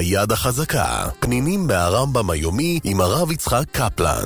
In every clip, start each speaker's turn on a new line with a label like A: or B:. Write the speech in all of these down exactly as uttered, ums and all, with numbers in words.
A: היד החזקה, פנינים מהרמב"ם היומי עם הרב יצחק קפלן.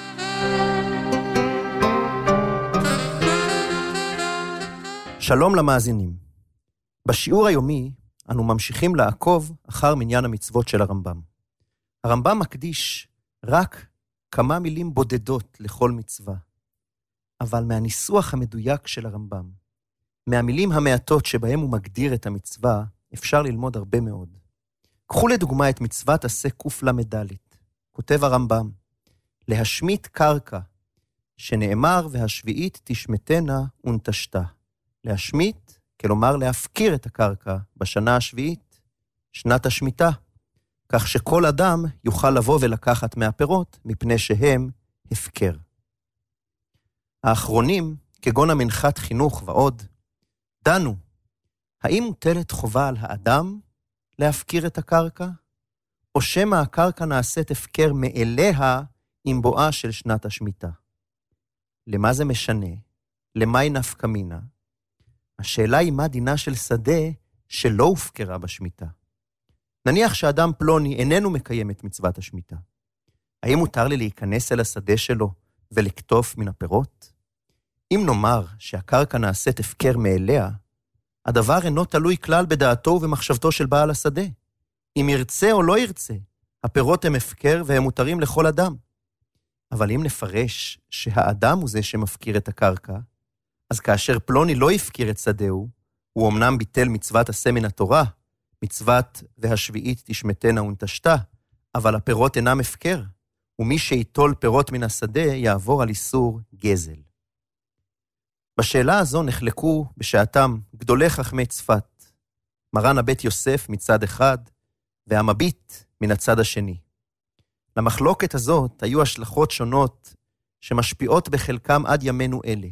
B: שלום למאזינים. בשיעור היומי אנו ממשיכים לעקוב אחר מניין המצוות של הרמב"ם. הרמב"ם מקדיש רק כמה מילים בודדות לכל מצווה, אבל מהניסוח המדויק של הרמב"ם, מהמילים המעטות שבהם הוא מגדיר את המצווה, אפשר ללמוד הרבה מאוד. קחו לדוגמה את מצוות עשה קוף למדלית. כותב הרמב"ם, להשמיט קרקע, שנאמר והשביעית תשמטנה ונטשתה. להשמיט, כלומר להפקיר את הקרקע בשנה השביעית, שנת השמיטה, כך שכל אדם יוכל לבוא ולקחת מהפירות, מפני שהם הפקר. האחרונים, כגון המנחת חינוך ועוד, דנו, האם מוטלת חובה על האדם להפקיר את הקרקע, או שמא הקרקע נעשית הפקר מאליה עם בואה של שנת השמיטה? למה זה משנה? למה היא נפקא מינה? השאלה היא מה דינה של שדה שלא הופקרה בשמיטה. נניח שאדם פלוני איננו מקיים את מצוות השמיטה. האם מותר לי להיכנס אל השדה שלו ולקטוף מן הפירות? אם נאמר שהקרקע נעשית הפקר מאליה, הדבר אינו תלוי כלל בדעתו ובמחשבתו של בעל השדה. אם ירצה או לא ירצה, הפירות הם הפקר והם מותרים לכל אדם. אבל אם נפרש שהאדם הוא זה שמפקיר את הקרקע, אז כאשר פלוני לא הפקיר את שדהו, הוא אמנם ביטל מצוות עשה מן התורה, מצוות והשביעית תשמטנה ונטשתה, אבל הפירות אינם הפקר, ומי שיטול פירות מן השדה יעבור על איסור גזל. בשאלה הזו נחלקו בשעתם גדולי חכמי צפת, מרן הבית יוסף מצד אחד, והמביט מן הצד השני. למחלוקת הזאת היו השלכות שונות שמשפיעות בחלקם עד ימינו אלה.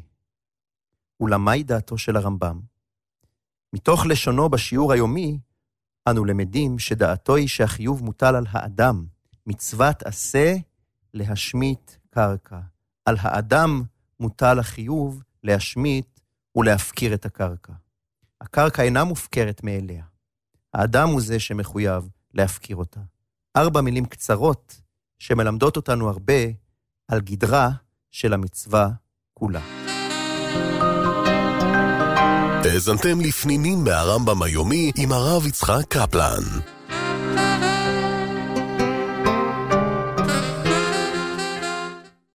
B: ולמי דעתו של הרמב"ם? מתוך לשונו בשיעור היומי, אנו למדים שדעתו היא שהחיוב מוטל על האדם, מצוות עשה להשמיט קרקע. על האדם מוטל החיוב להשמיט ולהפקיר את הקרקע. הקרקע אינה מופקרת מאליה. האדם הוא זה שמחויב להפקיר אותה. ארבע מילים קצרות שמלמדות אותנו הרבה על גדרה של המצווה כולה.
A: האזנתם לפנינים מהרמב"ם היומי עם הרב יצחק קפלן.